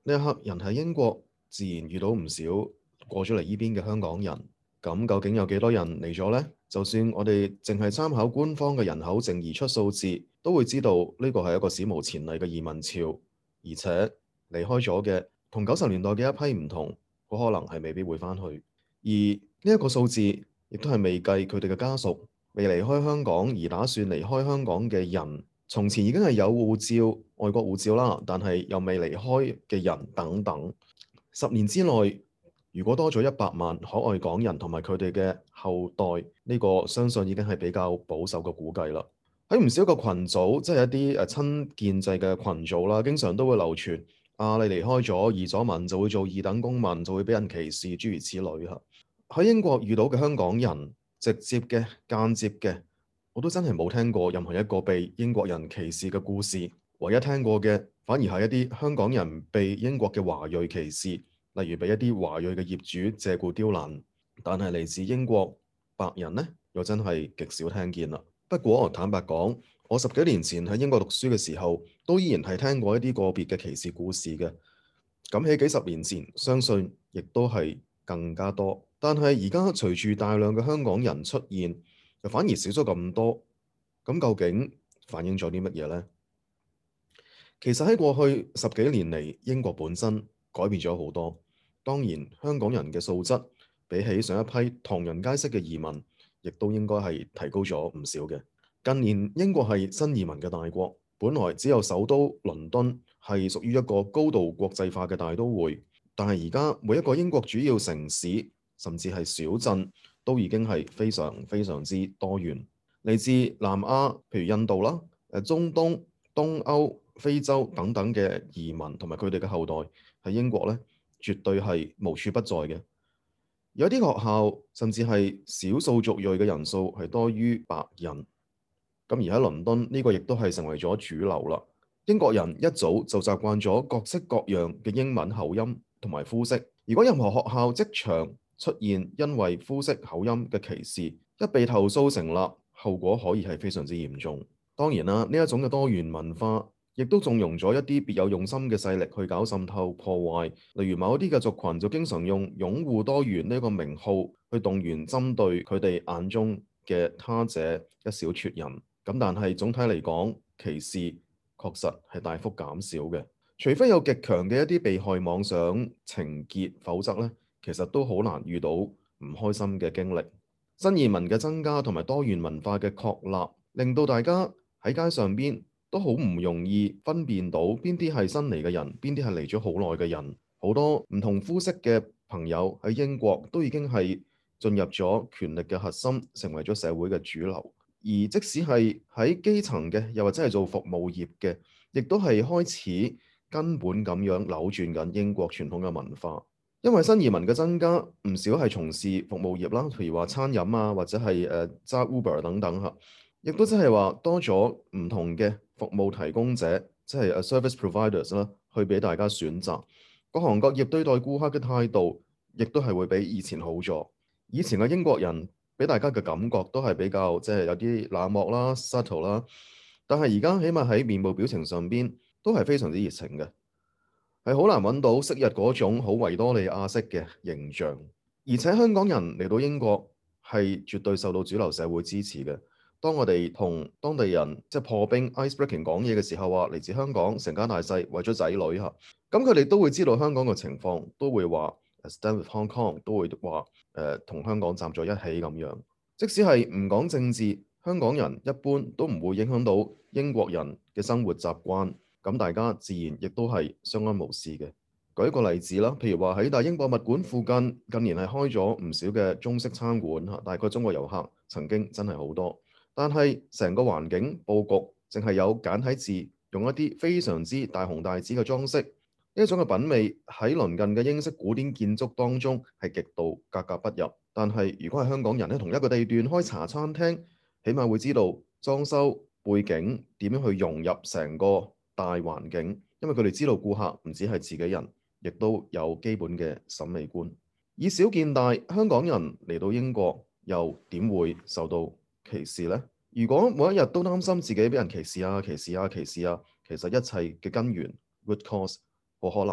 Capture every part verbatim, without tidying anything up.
呢一刻人喺英國，自然遇到唔少過咗嚟呢邊嘅香港人。咁究竟有幾多人嚟咗呢？就算我哋淨係參考官方嘅人口淨移出數字，都會知道呢個係一個史無前例嘅移民潮。而且離開咗嘅同九十年代嘅一批唔同，好可能係未必會返去。而呢一個數字亦都係未計佢哋嘅家屬未離開香港而打算離開香港嘅人，從前已經係有護照、外國護照啦，但係又未離開嘅人等等。十年之內，如果多咗一百萬海外港人同埋佢哋嘅後代，呢個相信已經係比較保守嘅估計啦。喺唔少個群組，即係一啲誒親建制嘅群組啦，經常都會流傳啊，你離開咗移咗民就會做二等公民，就會俾人歧視，諸如此類嚇。喺英國遇到嘅香港人，直接嘅、間接嘅，我都真係冇聽過任何一個被英國人歧視嘅故事。唯一聽過嘅，反而係一啲香港人被英國嘅華裔歧視，例如被一啲華裔嘅業主借故刁難。但係嚟自英國白人呢，又真係極少聽見啦。不過坦白講，我十幾年前喺英國讀書嘅時候，都依然係聽過一啲個別嘅歧視故事嘅。咁喺幾十年前，相信亦都係更加多。但係而家隨住大量嘅香港人出現，就反而少咗咁多。咁究竟反映咗啲乜嘢呢？其實喺過去十幾年嚟，英國本身改變咗好多。當然，香港人嘅素質比起上一批唐人街式嘅移民，亦都應該係提高咗唔少嘅。近年英國係新移民嘅大國，本來只有首都倫敦係屬於一個高度國際化嘅大都會，但係而家每一個英國主要城市，甚至係小鎮，都已經係非常非常之多元。嚟自南亞，譬如印度啦、誒中東、東歐、非洲等等嘅移民同埋佢哋嘅後代喺英國咧，絕對係無處不在嘅。有啲學校甚至係少數族裔嘅人數係多於白人。咁而喺倫敦呢個亦都係成為咗主流啦。英國人一早就習慣咗各式各樣嘅英文口音同埋膚色。如果任何學校職場出現因為膚色口音嘅歧視，一被投訴成立，後果可以係非常之嚴重。當然啦，呢一種嘅多元文化，亦都縱容咗一啲別有用心嘅勢力去搞滲透破壞。例如某一啲嘅族群就經常用擁護多元呢個名號去動員針對佢哋眼中嘅他者一小撮人。咁但係總體嚟講，歧視確實係大幅減少嘅。除非有極強嘅一啲被害妄想情結，否則咧其實都好難遇到唔開心嘅經歷。新移民嘅增加同埋多元文化嘅確立，令到大家喺街上邊都好唔容易分辨到邊啲係新嚟嘅人，邊啲係嚟咗好耐嘅人。好多唔同膚色嘅朋友喺英國都已經係進入咗權力嘅核心，成為咗社會嘅主流。而即使係喺基層嘅，又或者係做服務業嘅，亦都係開始根本咁樣扭轉緊英國傳統嘅文化。因為新移民嘅增加，唔少係從事服務業啦，譬如話餐飲啊，或者係誒揸 Uber 等等嚇，亦都即係話多咗唔同嘅服務提供者，即係 service providers 啦，去俾大家選擇。各行各業對待顧客嘅態度，亦都係會比以前好咗。以前嘅英國人俾大家嘅感覺都係比較即係有啲冷漠啦、subtle 啦，但係而家起碼喺面部表情上邊都係非常之熱情嘅。係好難揾到昔日嗰種好維多利亞式嘅形象，而且香港人嚟到英國係絕對受到主流社會支持嘅。當我哋同當地人即係破冰 ice breaking 講嘢嘅時候，話嚟自香港成家大細為咗仔女嚇，咁佢哋都會知道香港嘅情況，都會話 stand with Hong Kong，都會話誒同香港站在一起咁樣。即使係唔講政治，香港人一般都唔會影響到英國人嘅生活習慣。咁大家自然亦都係相安無事嘅。舉一個例子啦，譬如話喺大英博物館附近，近年係開咗唔少嘅中式餐館嚇，大概中國遊客曾經真係好多。但係成個環境佈局淨係有簡體字，用一啲非常之大紅大紫嘅裝飾，呢一種嘅品味喺鄰近嘅英式古典建築當中係極度格格不入。但係如果係香港人喺同一個地段開茶餐廳，起碼會知道裝修背景點樣去融入成個大環境，因為佢哋知道顧客唔止係自己人，亦都有基本嘅審美觀。以小見大，香港人嚟到英國又點會受到歧視呢？如果每一日都擔心自己俾人歧視啊、歧視啊、歧視啊，其實一切嘅根源 root cause 好可能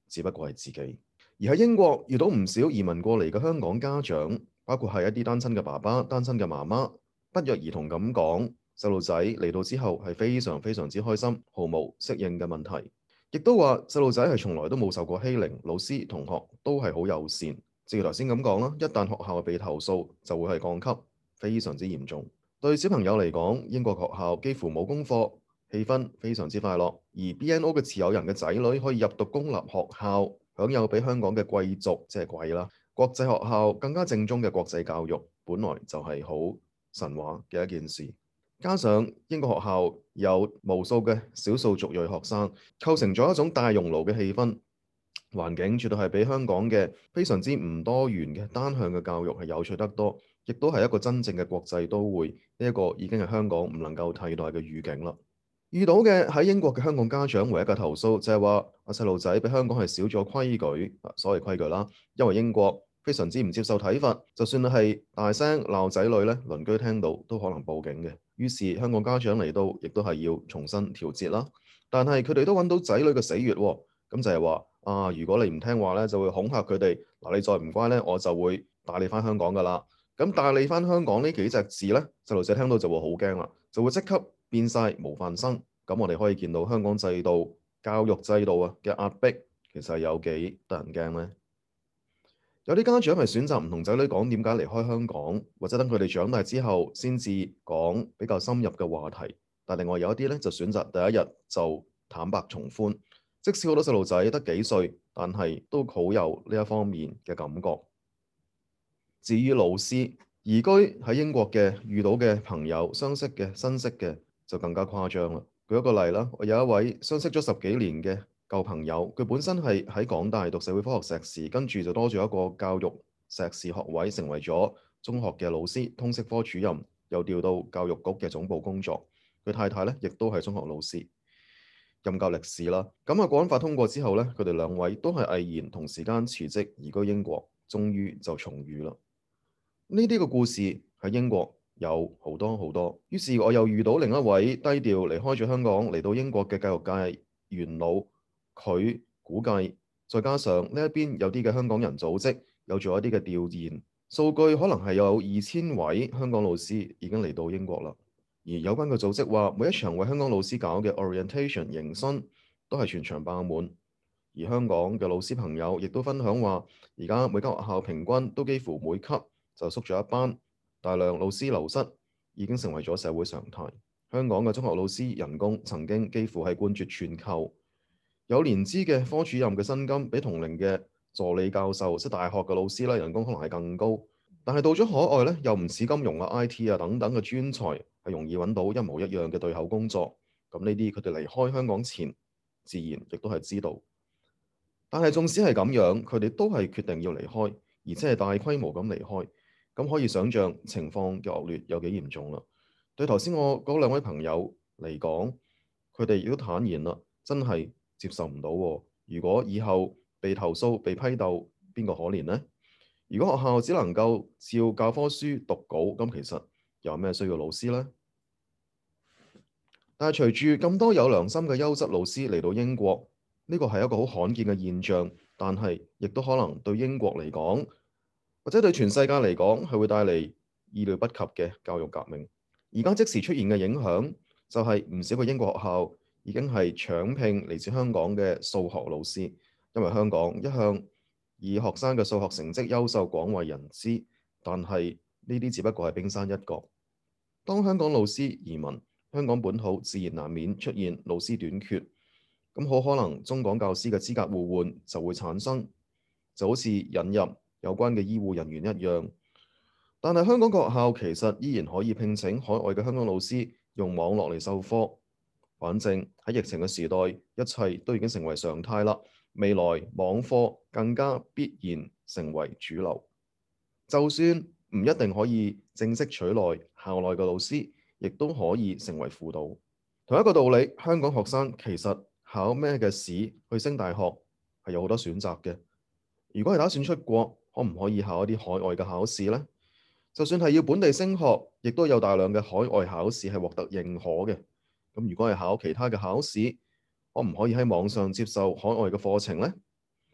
只不過係自己。而喺英國遇到唔少移民過嚟嘅香港家長，包括係一啲單親嘅爸爸、單親嘅媽媽，不約而同咁講，細路仔嚟到之後係非常非常之開心，毫無適應嘅問題，亦都話細路仔係從來都冇受過欺凌，老師同學都係好友善。正如頭先咁講啦，一旦學校被投訴，就會係降級，非常之嚴重。對小朋友嚟講，英國學校幾乎冇功課，氣氛非常之快樂。而 B N O 嘅持有人嘅仔女可以入讀公立學校，享有比香港嘅貴族即係貴啦，國際學校更加正宗嘅國際教育，本來就係好神話嘅一件事。加上英國學校有無數嘅少數族裔學生，構成咗一種大熔爐嘅氣氛。環境絕對係比香港嘅非常之唔多元嘅單向嘅教育係有趣得多，亦都係一個真正嘅國際都會。呢一個已經係香港唔能夠替代嘅語境啦。遇到嘅喺英國嘅香港家長唯一嘅投訴就係話，阿細路仔比香港係少咗規矩，所謂規矩啦，因為英國非常之唔接受體罰，就算係大聲鬧仔女咧，鄰居聽到都可能報警嘅。於是香港家長嚟到，亦都係要重新調節啦。但係佢哋都揾到仔女嘅死穴喎，咁就係話啊，如果你唔聽話咧，就會恐嚇佢哋嗱，你再唔乖咧，我就會帶你翻香港噶啦。咁帶你翻香港呢幾隻字咧，細路仔聽到就會好驚啦，就會即刻變晒模範生。咁我哋可以見到香港制度、教育制度啊嘅壓迫，其實係有幾得人驚呢？有啲家長係選擇唔同仔女講點解離開香港，或者等佢哋長大之後先至講比較深入嘅話題。但另外有一啲咧就選擇第一日就坦白從寬，即使好多細路仔得幾歲，但係都好有呢一方面嘅感覺。至於老師，移居喺英國嘅遇到嘅朋友、相識嘅、新識嘅就更加誇張啦。舉一個例啦，我有一位相識咗十幾年嘅舊朋友，佢本身係喺港大讀社會科學碩士，跟住就多咗一個教育碩士學位，成為咗中學嘅老師、通識科主任，又調到教育局嘅總部工作。佢太太咧亦都係中學老師，任教歷史啦。咁啊，國安法通過之後咧，佢哋兩位都係毅然同時間辭職移居英國，終於就重遇啦。呢啲個故事喺英國有好多好多，於是我又遇到另一位低調離開咗香港嚟到英國嘅教育界元老，佢估計再加上呢一邊有啲嘅香港人組織有做一啲嘅調研數據，可能係有二千位香港老師已經嚟到英國啦。而有關嘅組織話，每一場為香港老師搞嘅 orientation 迎新都係全場爆滿。而香港嘅老師朋友亦都分享話，而家每間學校平均都幾乎每級就縮咗一班，大量老師流失已經成為咗社會常態。香港嘅中學老師人工曾經幾乎係冠絕全球，有年資嘅科主任嘅薪金比同齡嘅助理教授，即係大學嘅老師咧，人工可能係更高。但係到咗海外咧，又唔似金融啊、I T 啊等等嘅專才係容易揾到一模一樣嘅對口工作。咁呢啲佢哋離開香港前，自然亦都係知道。但係縱使係咁樣，佢哋都係決定要離開，而且係大規模咁離開。咁可以想像情況嘅惡劣有幾嚴重啦。對頭先我嗰兩位朋友嚟講，佢哋亦都坦言啦，真係接受唔到喎。如果以後被投訴、被批鬥，邊個可憐呢？如果學校只能夠照教科書讀稿，咁其實有咩需要老師呢？但係隨住咁多有良心嘅優質老師嚟到英國，呢個係一個好罕見嘅現象，但係亦都可能對英國嚟講，或者對全世界嚟講，係會帶嚟意料不及嘅教育革命。而家即時出現嘅影響，就係唔少嘅英國學校已經係搶聘嚟自香港嘅數學老師，因為香港一向以學生嘅數學成績優秀廣為人知。但係呢啲只不過係冰山一角。當香港老師移民，香港本土自然難免出現老師短缺，咁好可能中港教師嘅資格互換就會產生，就好似引入有關嘅醫護人員一樣。但係香港嘅學校其實依然可以聘請海外嘅香港老師用網絡嚟授課。反正喺疫情嘅時代，一切都已經成為常態啦。未來網課更加必然成為主流。就算唔一定可以正式取代校內嘅老師，亦都可以成為輔導。同一個道理，香港學生其實考咩嘅試去升大學係有好多選擇嘅。如果係打算出國，可唔可以考一啲海外嘅考試呢？就算係要本地升學，亦都有大量嘅海外考試係獲得認可嘅。咁如果係考其他嘅考試，可唔可以喺網上接受海外嘅課程呢？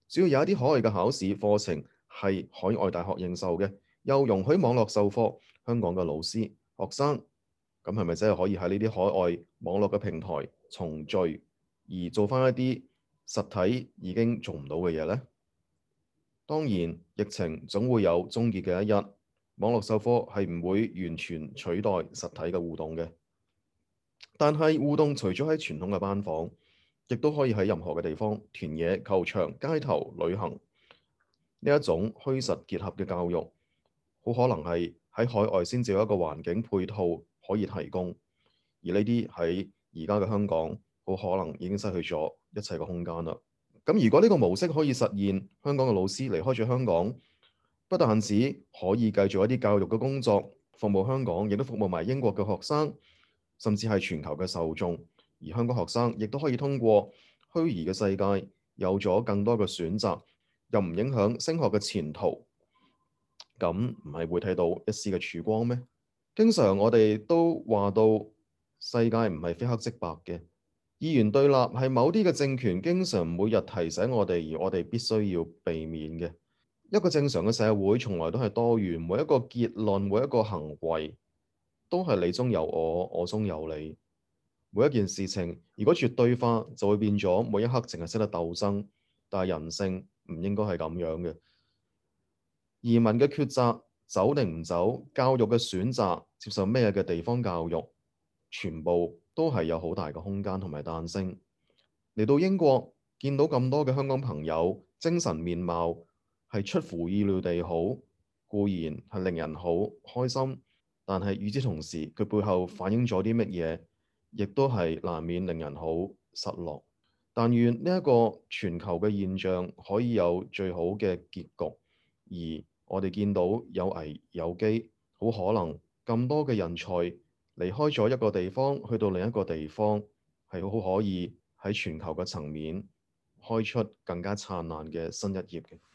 只要有一啲可愛嘅考試課程係海外大學認受嘅，又容許網絡授課，香港嘅老師、學生，咁係咪真係可以喺呢啲海外網絡嘅平台重聚，而做翻一啲實體已經做唔到嘅嘢呢？當然，疫情總會有終結嘅一日，網絡授課係唔會完全取代實體嘅互動嘅。但係互動除咗喺傳統嘅班房，亦都可以喺任何嘅地方，田野、球場、街頭、旅行，呢一種虛實結合嘅教育，好可能係喺海外先至有一個環境配套可以提供，而呢啲喺而家嘅香港，好可能已經失去咗一切嘅空間啦。咁如果呢個模式可以實現，香港嘅老師離開咗香港，不但止可以繼續一啲教育嘅工作，服務香港，亦都服務埋英國嘅學生，甚至係全球嘅受眾。而香港學生亦都可以通過虛擬嘅世界，有咗更多嘅選擇，又唔影響升學嘅前途。咁唔係會睇到一絲嘅曙光咩？經常我哋都話到世界唔係非黑即白嘅，二元對立係某啲嘅政權經常每日提醒我哋，而我哋必須要避免嘅。一個正常嘅社會從來都係多元，每一個結論、每一個行為都係你中有我，我中有你。每一件事情如果絕對化，就會變咗每一刻淨係識得鬥爭，但係人性唔應該係咁樣嘅。移民嘅抉擇，走定唔走，教育嘅選擇，接受咩嘅地方教育，全部都係有好大嘅空間同埋彈性。嚟到英國，見到咁多嘅香港朋友，精神面貌係出乎意料地好，固然係令人好開心，但係與之同時，佢背後反映咗啲乜嘢，亦都係難免令人好失落。但願呢一個全球嘅現象可以有最好嘅結局，而我哋見到有危有機，好可能咁多嘅人才離開咗一個地方，去到另一個地方，係好可以喺全球嘅層面開出更加燦爛嘅新一頁嘅。